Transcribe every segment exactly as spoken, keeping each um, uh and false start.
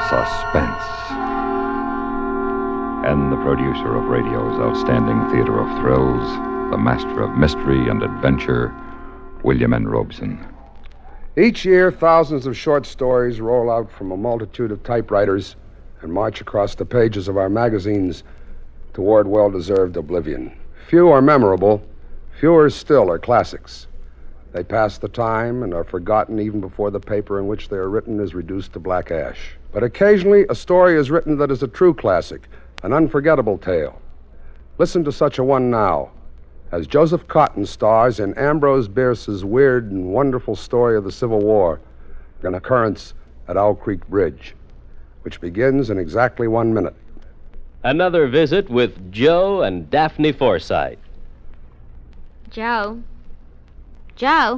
Suspense. And the producer of radio's outstanding theater of thrills, the master of mystery and adventure, William N. Robeson. Each year, thousands of short stories roll out from a multitude of typewriters and march across the pages of our magazines toward well-deserved oblivion. Few are memorable. Fewer still are classics. They pass the time and are forgotten even before the paper in which they are written is reduced to black ash. But occasionally, a story is written that is a true classic, an unforgettable tale. Listen to such a one now, as Joseph Cotten stars in Ambrose Bierce's weird and wonderful story of the Civil War, an occurrence at Owl Creek Bridge, which begins in exactly one minute. Another visit with Joe and Daphne Forsythe. Joe? Joe?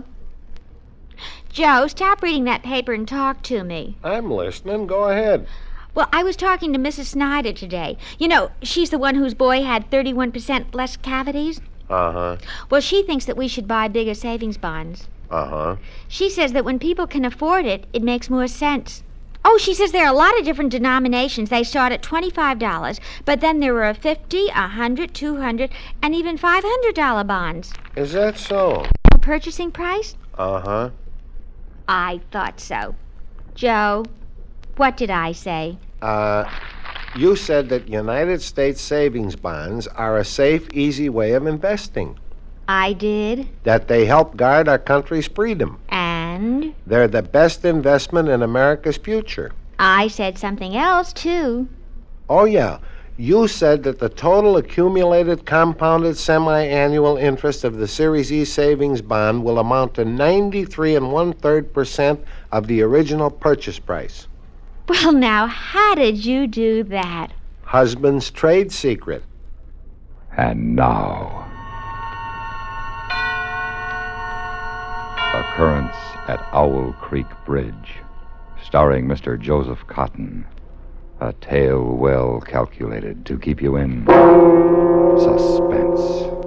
Joe, stop reading that paper and talk to me. I'm listening. Go ahead. Well, I was talking to Missus Snyder today. You know, she's the one whose boy had thirty-one percent less cavities. Uh-huh. Well, she thinks that we should buy bigger savings bonds. Uh-huh. She says that when people can afford it, it makes more sense. Oh, she says there are a lot of different denominations. They start at twenty-five dollars, but then there are fifty, one hundred, two hundred, and even five hundred dollars bonds. Is that so? Purchasing price? Uh-huh. I thought so. Joe, what did I say? Uh, you said that United States savings bonds are a safe, easy way of investing. I did. That they help guard our country's freedom. And? They're the best investment in America's future. I said something else, too. Oh, yeah. You said that the total accumulated compounded semi-annual interest of the Series E savings bond will amount to ninety-three and one-third percent of the original purchase price. Well, now, how did you do that? Husband's trade secret. And now, Occurrence at Owl Creek Bridge, starring Mister Joseph Cotten. A tale well calculated to keep you in suspense.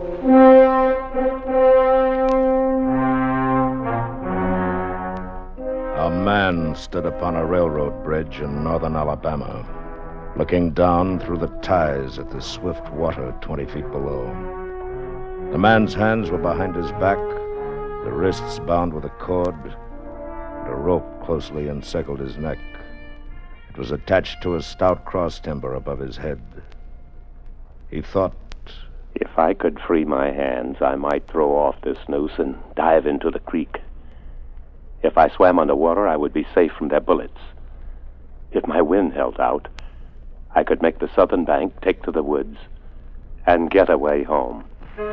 A man stood upon a railroad bridge in northern Alabama, looking down through the ties at the swift water twenty feet below. The man's hands were behind his back, the wrists bound with a cord, and a rope closely encircled his neck. It was attached to a stout cross timber above his head. He thought, if I could free my hands, I might throw off this noose and dive into the creek. If I swam underwater, I would be safe from their bullets. If my wind held out, I could make the southern bank, take to the woods, and get away home.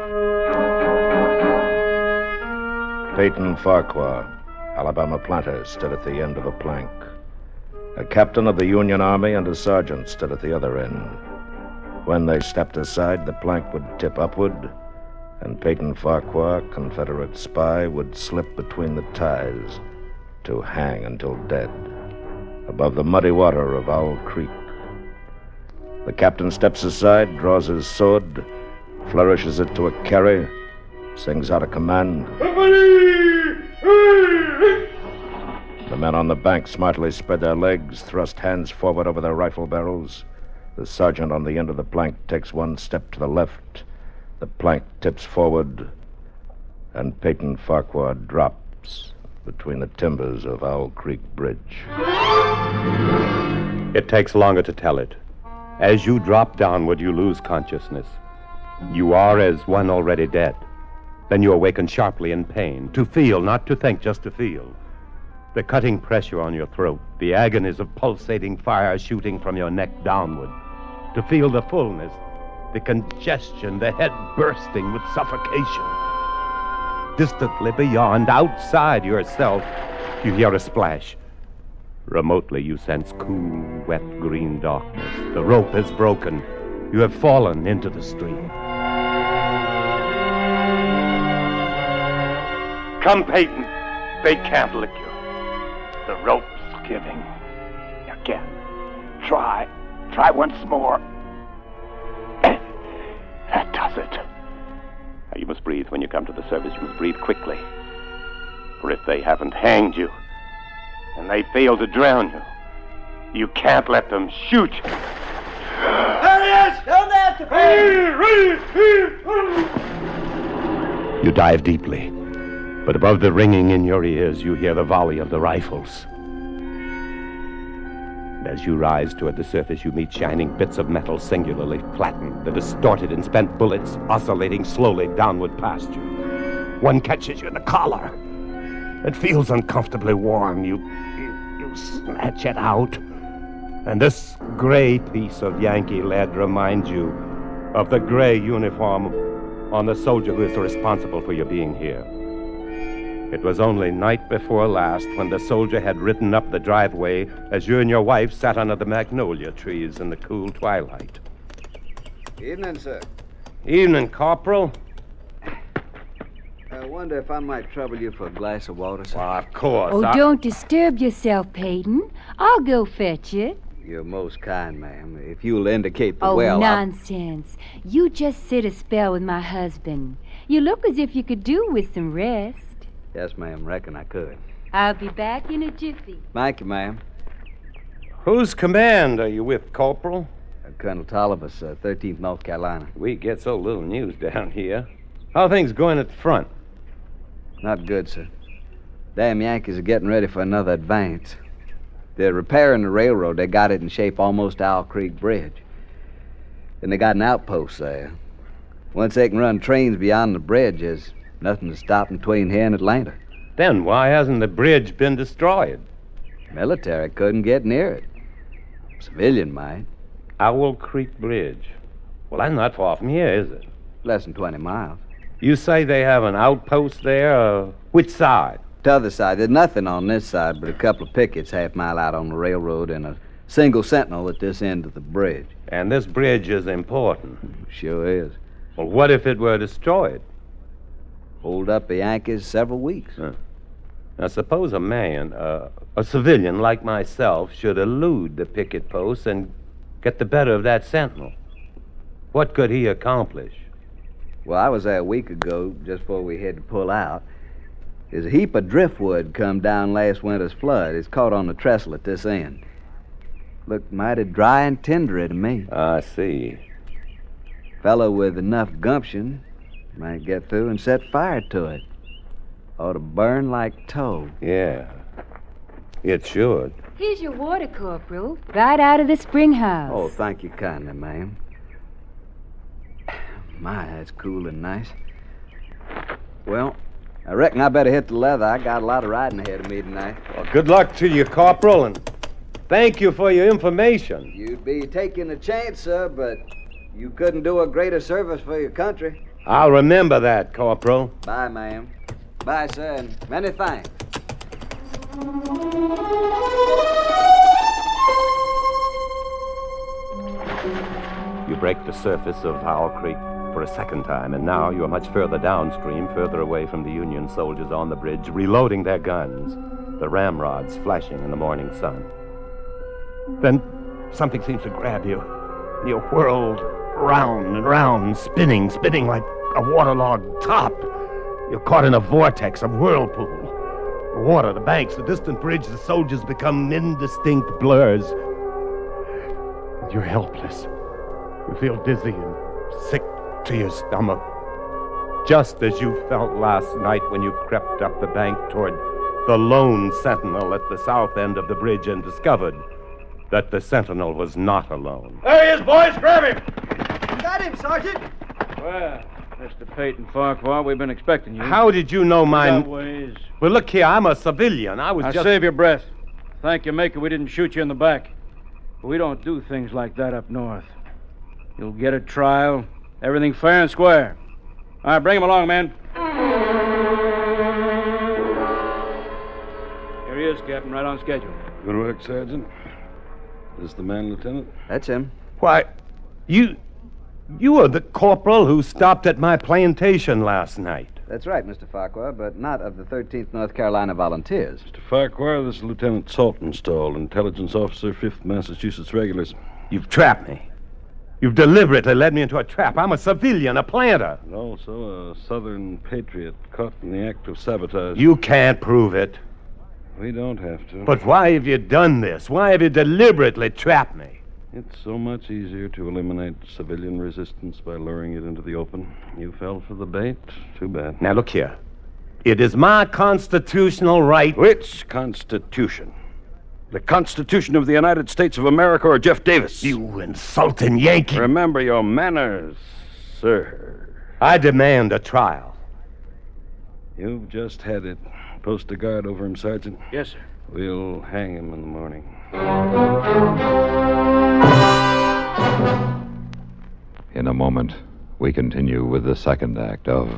Peyton Farquhar, Alabama planter, stood at the end of a plank. A captain of the Union Army and a sergeant stood at the other end. When they stepped aside, the plank would tip upward, and Peyton Farquhar, Confederate spy, would slip between the ties to hang until dead above the muddy water of Owl Creek. The captain steps aside, draws his sword, flourishes it to a carry, sings out a command. The men on the bank smartly spread their legs, thrust hands forward over their rifle barrels. The sergeant on the end of the plank takes one step to the left. The plank tips forward, and Peyton Farquhar drops between the timbers of Owl Creek Bridge. It takes longer to tell it. As you drop downward, you lose consciousness. You are as one already dead. Then you awaken sharply in pain, to feel, not to think, just to feel. The cutting pressure on your throat, the agonies of pulsating fire shooting from your neck downward. To feel the fullness, the congestion, the head bursting with suffocation. Distantly beyond, outside yourself, you hear a splash. Remotely, you sense cool, wet, green darkness. The rope is broken. You have fallen into the stream. Come, Peyton. They can't lick you. The rope's giving. Again. Try. Try once more. That does it. Now, you must breathe when you come to the surface. You must breathe quickly. For if they haven't hanged you, and they fail to drown you, You can't let them shoot you. There he is! Down there at the You dive deeply, but above the ringing in your ears, you hear the volley of the rifles. And as you rise toward the surface, you meet shining bits of metal singularly flattened, the distorted and spent bullets oscillating slowly downward past you. One catches you in the collar. It feels uncomfortably warm. You, you, you snatch it out. And this gray piece of Yankee lead reminds you of the gray uniform on the soldier who is responsible for your being here. It was only night before last when the soldier had ridden up the driveway as you and your wife sat under the magnolia trees in the cool twilight. Evening, sir. Evening, Corporal. I wonder if I might trouble you for a glass of water, sir. Well, of course. Oh, I... don't disturb yourself, Peyton. I'll go fetch it. You're most kind, ma'am. If you'll indicate the oh, well... Oh, nonsense. I'll... You just sit a spell with my husband. You look as if you could do with some rest. Yes, ma'am. Reckon I could. I'll be back in a jiffy. Thank you, ma'am. Whose command are you with, Corporal? Uh, Colonel Tollivus, uh, thirteenth North Carolina. We get so little news down here. How are things going at the front? Not good, sir. Damn Yankees are getting ready for another advance. They're repairing the railroad. They got it in shape almost to Owl Creek Bridge. And they got an outpost there. Once they can run trains beyond the bridge, there's nothing to stop them between here and Atlanta. Then why hasn't the bridge been destroyed? Military couldn't get near it. Civilian might. Owl Creek Bridge. Well, that's not far from here, is it? Less than twenty miles. You say they have an outpost there? Uh, which side? The other side. There's nothing on this side but a couple of pickets half mile out on the railroad and a single sentinel at this end of the bridge. And this bridge is important. Sure is. Well, what if it were destroyed? Hold up the Yankees several weeks. Huh. Now, suppose a man, uh, a civilian like myself, should elude the picket posts and get the better of that sentinel. What could he accomplish? Well, I was there a week ago, just before we had to pull out. There's a heap of driftwood come down last winter's flood. It's caught on the trestle at this end. Looked mighty dry and tendery to me. I see. Fellow with enough gumption might get through and set fire to it. Ought to burn like tow. Yeah, it should. Here's your water, Corporal, right out of the spring house. Oh, thank you kindly, ma'am. My, that's cool and nice. Well, I reckon I better hit the leather. I got a lot of riding ahead of me tonight. Well, good luck to you, Corporal, and thank you for your information. You'd be taking a chance, sir, but you couldn't do a greater service for your country. I'll remember that, Corporal. Bye, ma'am. Bye, sir, and many thanks. You break the surface of Owl Creek for a second time, and now you are much further downstream, further away from the Union soldiers on the bridge, reloading their guns, the ramrods flashing in the morning sun. Then something seems to grab you. You're whirled round and round, spinning, spinning like a waterlogged top. You're caught in a vortex, a whirlpool. The water, the banks, the distant bridge, the soldiers become indistinct blurs. You're helpless. You feel dizzy and sick to your stomach, just as you felt last night when you crept up the bank toward the lone sentinel at the south end of the bridge and discovered that the sentinel was not alone. There he is, boys! Grab him! Got him, Sergeant! Well, Mister Peyton Farquhar, we've been expecting you. How did you know my... Ways. Well, look here, I'm a civilian. I was now just... save your breath. Thank your maker we didn't shoot you in the back. We don't do things like that up north. You'll get a trial, everything fair and square. All right, bring him along, man. Here he is, Captain, right on schedule. Good work, Sergeant. Is this the man, Lieutenant? That's him. Why, you... You were the corporal who stopped at my plantation last night. That's right, Mister Farquhar, but not of the thirteenth North Carolina Volunteers. Mister Farquhar, this is Lieutenant Saltonstall, Intelligence Officer, fifth Massachusetts Regulars. You've trapped me. You've deliberately led me into a trap. I'm a civilian, a planter. And also a Southern patriot caught in the act of sabotage. You can't prove it. We don't have to. But why have you done this? Why have you deliberately trapped me? It's so much easier to eliminate civilian resistance by luring it into the open. You fell for the bait. Too bad. Now, look here. It is my constitutional right... Which Constitution? The Constitution of the United States of America or Jeff Davis? You insulting Yankee. Remember your manners, sir. I demand a trial. You've just had it. Post a guard over him, Sergeant. Yes, sir. We'll hang him in the morning. In a moment, we continue with the second act of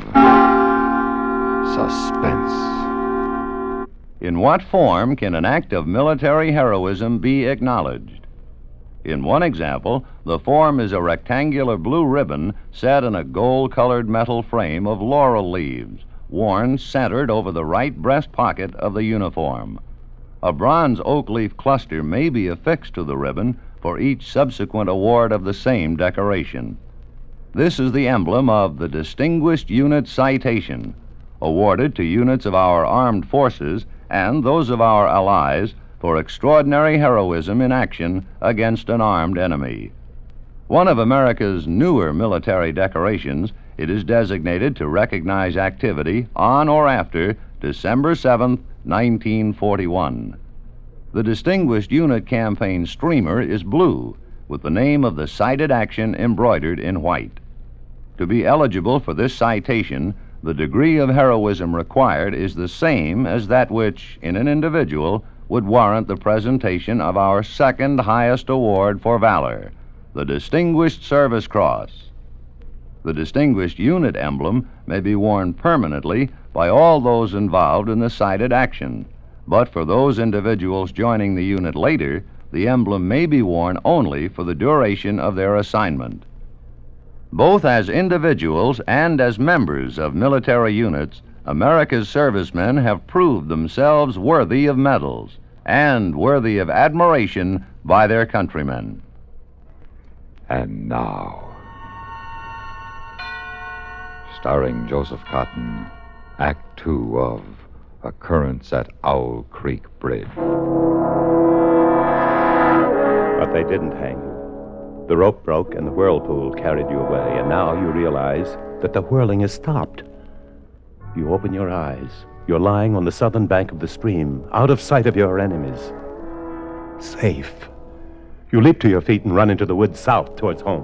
Suspense. In what form can an act of military heroism be acknowledged? In one example, the form is a rectangular blue ribbon set in a gold-colored metal frame of laurel leaves, worn centered over the right breast pocket of the uniform. A bronze oak leaf cluster may be affixed to the ribbon for each subsequent award of the same decoration. This is the emblem of the Distinguished Unit Citation, awarded to units of our armed forces and those of our allies for extraordinary heroism in action against an armed enemy. One of America's newer military decorations, it is designated to recognize activity on or after December seventh, nineteen forty-one. The Distinguished Unit Campaign streamer is blue, with the name of the cited action embroidered in white. To be eligible for this citation, the degree of heroism required is the same as that which, in an individual, would warrant the presentation of our second highest award for valor, the Distinguished Service Cross. The Distinguished Unit emblem may be worn permanently by all those involved in the cited action, but for those individuals joining the unit later, the emblem may be worn only for the duration of their assignment. Both as individuals and as members of military units, America's servicemen have proved themselves worthy of medals and worthy of admiration by their countrymen. And now, starring Joseph Cotton, Act Two of Occurrence at Owl Creek Bridge. But they didn't hang you. The rope broke and the whirlpool carried you away, and now you realize that the whirling has stopped. You open your eyes. You're lying on the southern bank of the stream, out of sight of your enemies. Safe. You leap to your feet and run into the woods south towards home.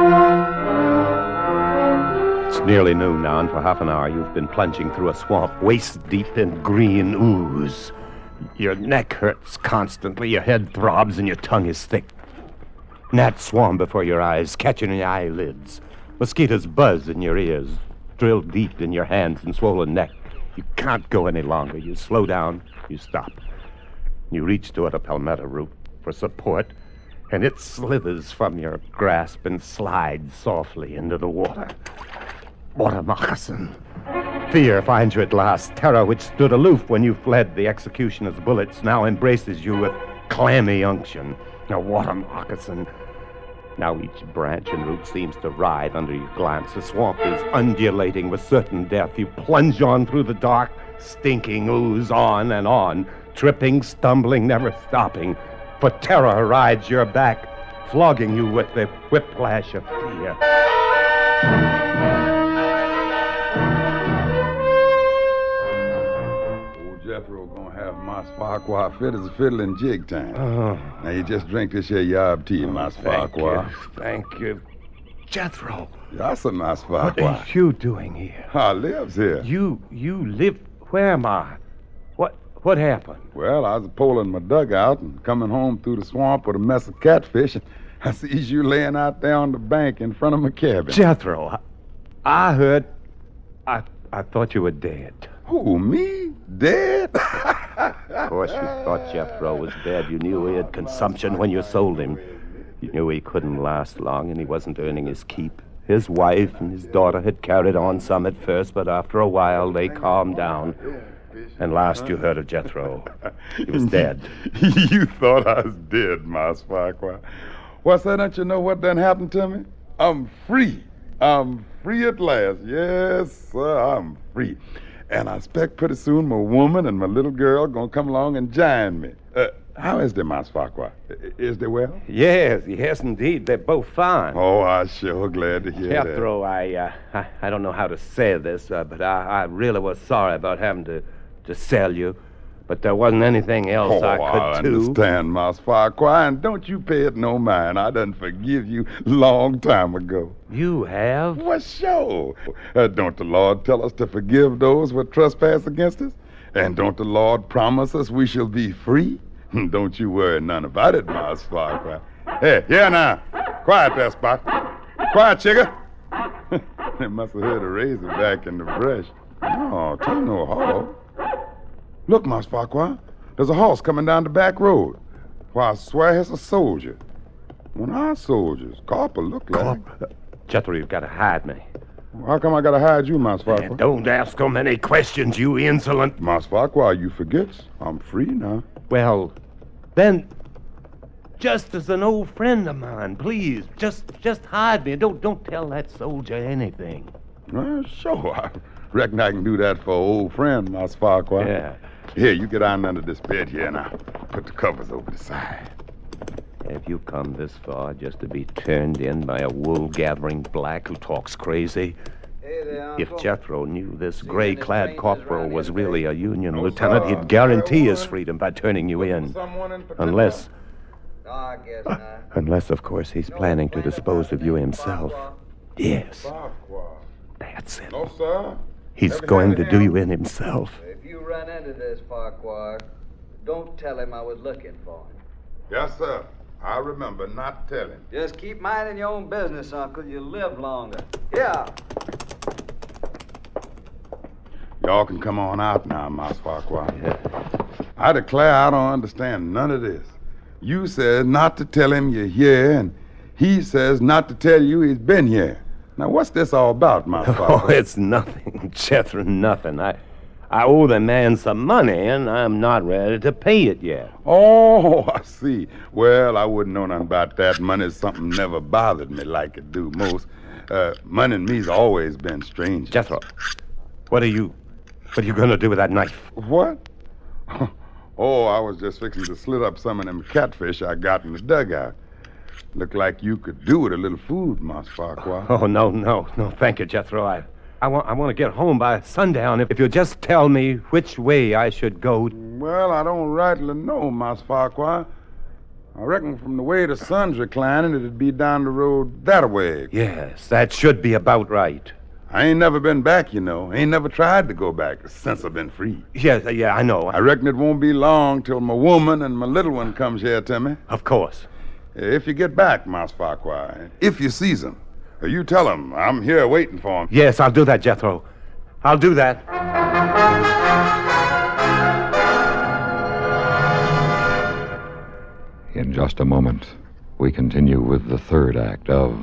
It's nearly noon now, and for half an hour you've been plunging through a swamp waist deep in green ooze. Your neck hurts constantly, your head throbs, and your tongue is thick. Gnats swarm before your eyes, catching in your eyelids. Mosquitoes buzz in your ears, drill deep in your hands and swollen neck. You can't go any longer. You slow down, you stop. You reach toward a palmetto root for support, and it slithers from your grasp and slides softly into the water. Water moccasin. Fear finds you at last. Terror, which stood aloof when you fled the executioner's bullets, now embraces you with clammy unction. A water moccasin. Now each branch and root seems to writhe under your glance. The swamp is undulating with certain death. You plunge on through the dark, stinking ooze, on and on, tripping, stumbling, never stopping. For terror rides your back, flogging you with the whiplash of fear. Jethro gonna have Mas Farquhar fit as a fiddle in jig time. Oh. Now you just drink this here yob tea, Mas Thank Farquhar. you, thank you. Jethro. Yes, sir, Mas What Farquhar. are you doing here? I lives here. You, you live... Where am I? What, what happened? Well, I was pulling my dugout and coming home through the swamp with a mess of catfish, and I sees you laying out there on the bank in front of my cabin. Jethro, I, I heard... I, I thought you were dead. Who, me? Dead? Of course you thought Jethro was dead. You knew he had consumption when you sold him. You knew he couldn't last long and he wasn't earning his keep. His wife and his daughter had carried on some at first, but after a while they calmed down. And last you heard of Jethro, he was dead. You thought I was dead, Mas Farquhar. What's that? Don't you know what done happened to me? I'm free. I'm free at last. Yes, sir, I'm free. And I expect pretty soon my woman and my little girl gonna come along and join me. Uh, how is the Mas Farquhar? I- Is they well? Yes, yes, indeed. They're both fine. Oh, I'm sure glad to hear Jethro, I, uh, I, I don't know how to say this, uh, but I, I really was sorry about having to, to sell you. But there wasn't anything that. else Oh, I could I do. understand, Mas Farquhar, and don't you pay it no mind. I done forgive you long time ago. You have? Well, sure. Uh, don't the Lord tell us to forgive those who trespass against us? And don't the Lord promise us we shall be free? Don't you worry none about it, Mas Farquhar. Hey, here now. Quiet there, Spot. Quiet, chigger. They must have heard a razor back in the brush. No, ain't no hog. Look, Mas Farquhar, there's a horse coming down the back road. Why, I swear it's a soldier. One of our soldiers. Corporal look like. Jethro, you've got to hide me. How come I gotta hide you, Mas Farquhar? Don't ask so many questions, you insolent. Mas Farquhar, you forgets. I'm free now. Well, then, just as an old friend of mine, please, just just hide me. Don't don't tell that soldier anything. Well, sure. I reckon I can do that for an old friend, Mas Farquhar. Yeah. Here, you get on under this bed here, and I'll put the covers over the side. Have you come this far just to be turned in by a wool-gathering black who talks crazy? Hey there, If Uncle. Jethro knew this gray-clad corporal was really a Union No, lieutenant, sir. he'd guarantee his freedom by turning you in. Someone in particular? Unless, No, I guess not. unless, of course, he's planning to dispose of you himself. Yes, Farquhar. that's it. No, sir. He's Ever going heard to of do him? you in himself. If you run into this Farquhar, don't tell him I was looking for him. Yes, sir. I remember not telling. Just keep minding your own business, Uncle. You'll live longer. Yeah. Y'all can come on out now, Mas Farquhar. I declare I don't understand none of this. You says not to tell him you're here, and he says not to tell you he's been here. Now, what's this all about, Mas Oh, Farquhar? it's nothing, Jethro, nothing. I, I owe the man some money, and I'm not ready to pay it yet. Oh, I see. Well, I wouldn't know nothing about that. Money's something never bothered me like it do most. Uh, money and me's always been strange. Jethro, what are you, what are you going to do with that knife? What? Oh, I was just fixing to slit up some of them catfish I got in the dugout. Looked like you could do with a little food, Mas Farquhar. Oh, no, no, no, thank you, Jethro. I, I want, I want to get home by sundown. If, if you'll just tell me which way I should go. Well, I don't rightly know, Mas Farquhar. I reckon from the way the sun's reclining, it'd be down the road that way. Yes, that should be about right. I ain't never been back, you know. Ain't never tried to go back since I've been free. Yes, yeah, I know. I reckon it won't be long till my woman and my little one comes here to me. Of course. If you get back, Mas Farquhar, if you sees him, you tell him I'm here waiting for him. Yes, I'll do that, Jethro. I'll do that. In just a moment, we continue with the third act of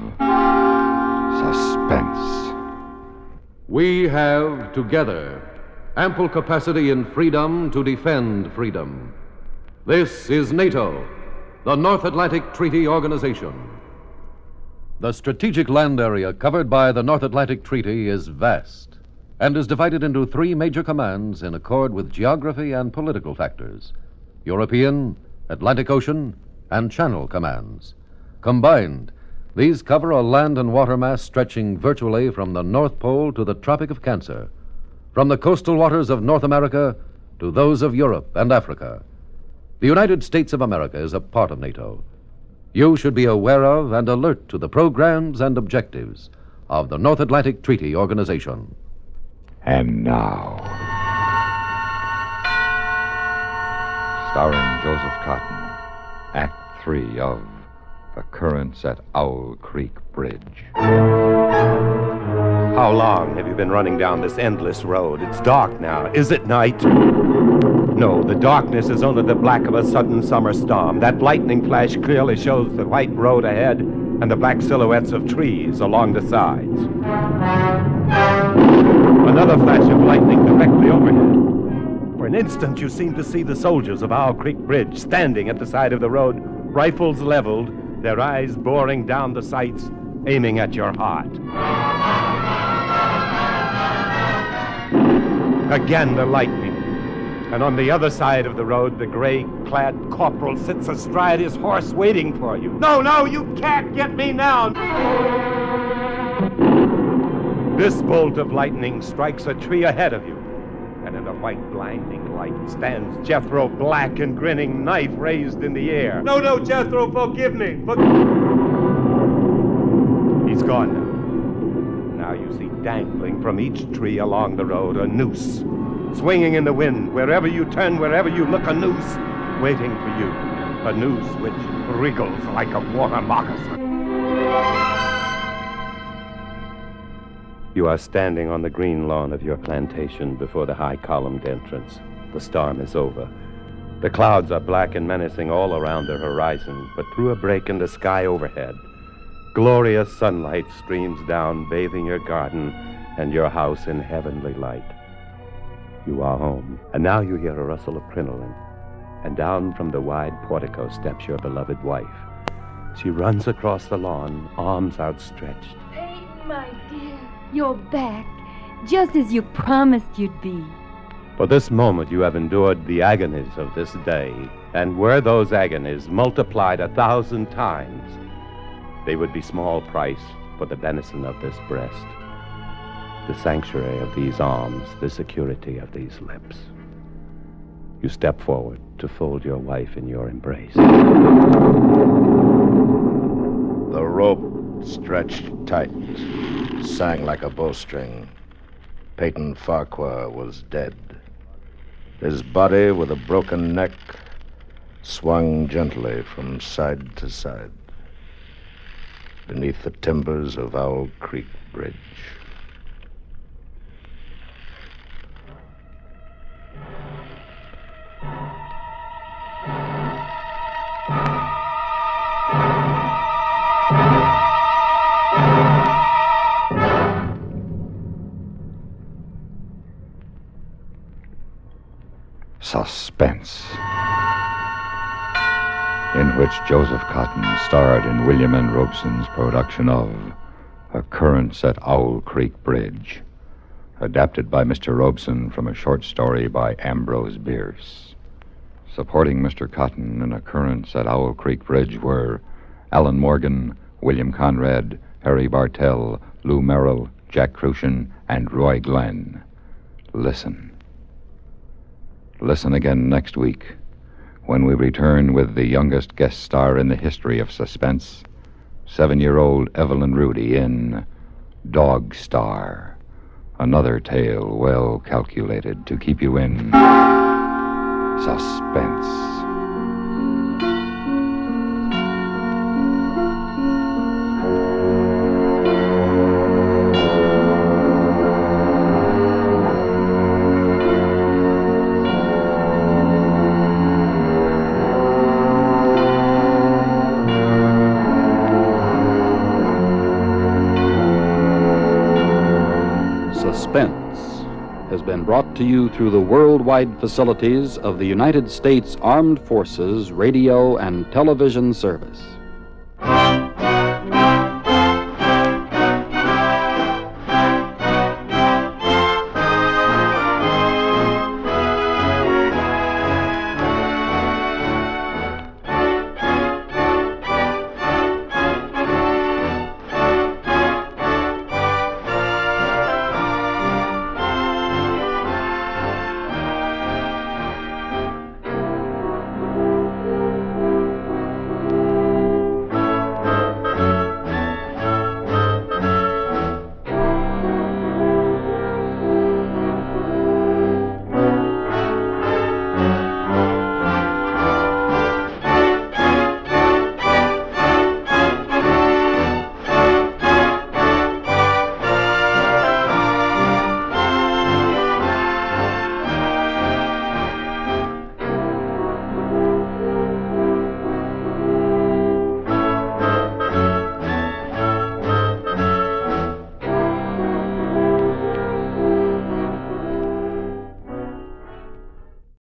Suspense. We have together ample capacity and freedom to defend freedom. This is NATO, the North Atlantic Treaty Organization. The strategic land area covered by the North Atlantic Treaty is vast and is divided into three major commands in accord with geography and political factors: European, Atlantic Ocean, and Channel commands. Combined, these cover a land and water mass stretching virtually from the North Pole to the Tropic of Cancer, from the coastal waters of North America to those of Europe and Africa. The United States of America is a part of NATO. You should be aware of and alert to the programs and objectives of the North Atlantic Treaty Organization. And now, starring Joseph Cotton, Act Three of Occurrence at Owl Creek Bridge. How long have you been running down this endless road? It's dark now. Is it night? No, the darkness is only the black of a sudden summer storm. That lightning flash clearly shows the white road ahead and the black silhouettes of trees along the sides. Another flash of lightning directly overhead. For an instant, you seem to see the soldiers of Owl Creek Bridge standing at the side of the road, rifles leveled, their eyes boring down the sights, aiming at your heart. Again the lightning. And on the other side of the road, the gray-clad corporal sits astride his horse waiting for you. No, no, you can't get me now! This bolt of lightning strikes a tree ahead of you. And in the white blinding light stands Jethro, black and grinning, knife raised in the air. No, no, Jethro, forgive me. For- He's gone now. Now you see dangling from each tree along the road a noose, swinging in the wind. Wherever you turn, wherever you look, a noose waiting for you. A noose which wriggles like a water moccasin. You are standing on the green lawn of your plantation before the high-columned entrance. The storm is over. The clouds are black and menacing all around the horizon, but through a break in the sky overhead, glorious sunlight streams down, bathing your garden and your house in heavenly light. You are home, and now you hear a rustle of crinoline, and down from the wide portico steps your beloved wife. She runs across the lawn, arms outstretched. Peyton, my dear, you're back, just as you promised you'd be. For this moment you have endured the agonies of this day, and were those agonies multiplied a thousand times, they would be small price for the benison of this breast, the sanctuary of these arms, the security of these lips. You step forward to fold your wife in your embrace. The rope stretched tight, sang like a bowstring. Peyton Farquhar was dead. His body, with a broken neck, swung gently from side to side beneath the timbers of Owl Creek Bridge. Suspense, in which Joseph Cotten starred in William N. Robeson's production of Occurrence at Owl Creek Bridge, adapted by Mister Robeson from a short story by Ambrose Bierce. Supporting Mister Cotten in Occurrence at Owl Creek Bridge were Alan Morgan, William Conrad, Harry Bartell, Lou Merrill, Jack Crucian, and Roy Glenn. Listen. Listen again next week when we return with the youngest guest star in the history of suspense, seven-year-old Evelyn Rudy in Dog Star, another tale well calculated to keep you in suspense. Suspense has been brought to you through the worldwide facilities of the United States Armed Forces Radio and Television Service.